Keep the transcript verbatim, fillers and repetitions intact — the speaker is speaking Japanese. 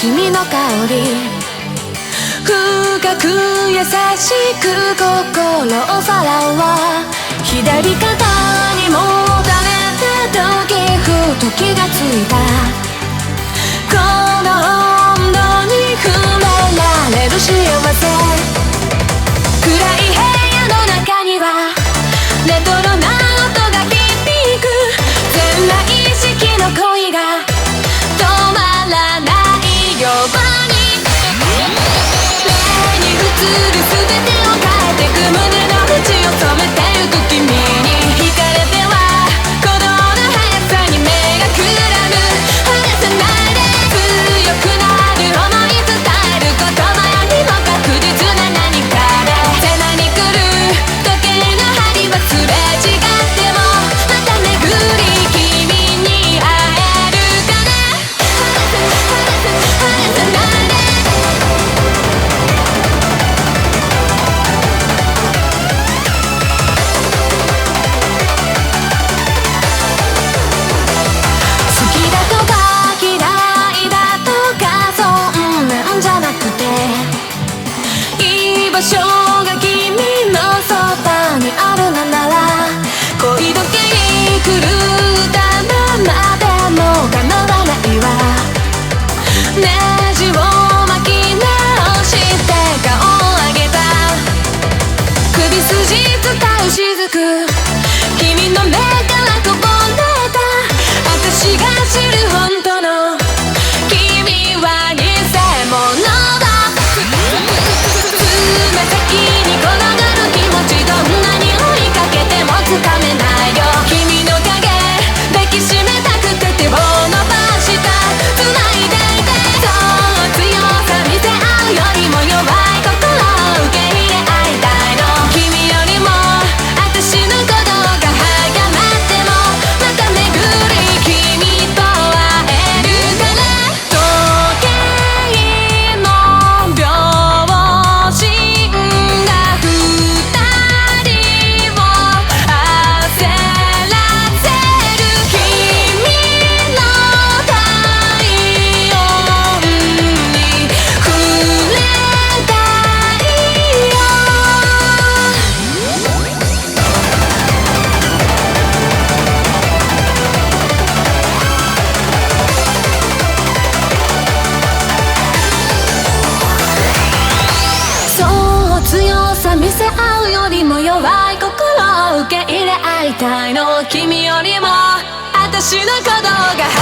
君の香り深く優しく心をさらわ左肩にもたれた時ふと気がついたこの温度に触れられる幸せ暗い部屋の中にはレトロな音が響く全裸意識の恋が止まらないように目に映る全てを変えてく胸の縁を染めてゆく君に惹かれては鼓動の速さに目がくらむ離さないで強くなる想い伝える言葉よりも確実な何かで背中に来る時計の針はすれ違ってもまた巡り君に会えるかな離さないで好きだとか嫌いだとかそんなんじゃなくて居場所が君のそばにあるのなら恋時計狂ったままでも構わないわネジを巻き直して顔を上げた首筋伝う雫君の目からこぼれた私が知る本当の君は偽物だつま先に転がる気持ちどんなに追いかけてもつかめないよ君の影抱きしめたくて手を伸ばした繋いでいてそう強さ見せ合うよりも弱い心を受け入れ合いたいの君よりも私の鼓動が早まってもまた巡り君と会えるから時計の秒針が二人を焦らせる君の体温に触れたいよそう強さ見せ合うよりも弱い心を受け入れ合いたいの君よりも私の鼓動が